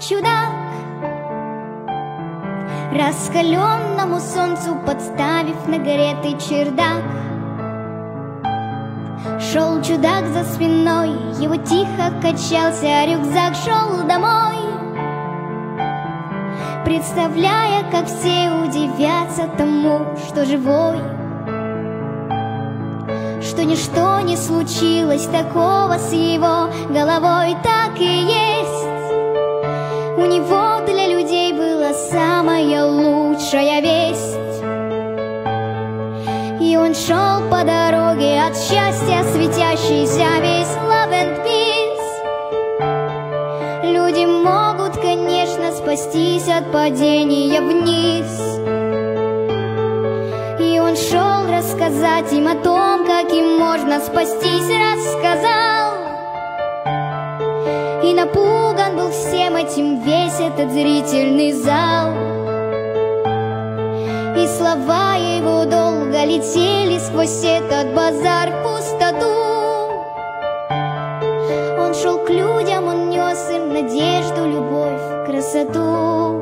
чудак, раскаленному солнцу подставив нагретый чердак. Шел чудак за спиной, его тихо качался рюкзак, шел домой, представляя, как все удивятся тому, что живой, что ничто не случилось такого с его головой. Так и есть, у него для людей была самая лучшая весть. И он шел по дороге от счастья, светящийся весь love and peace. Люди могут, конечно, спастись от падения вниз. И он шел рассказать им о том, как им можно спастись, рассказал. И напуган был всем этим весь этот зрительный зал. И слова его долго летели сквозь этот базар в пустоту. Он шел к людям, он нес им надежду, любовь, красоту.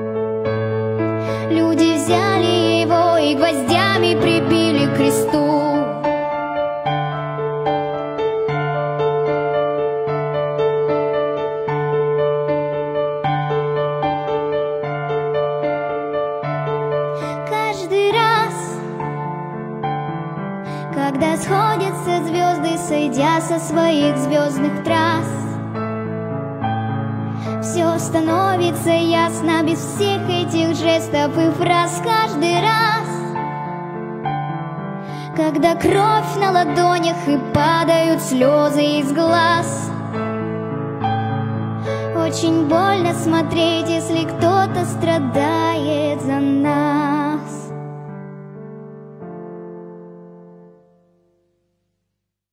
Люди взяли его и гвоздями прибили к кресту. Каждый раз, когда сходятся звезды, сойдя со своих звездных трасс, все становится ясно без всех этих жестов и фраз. Каждый раз, когда кровь на ладонях и падают слезы из глаз, очень больно смотреть, если кто-то страдает за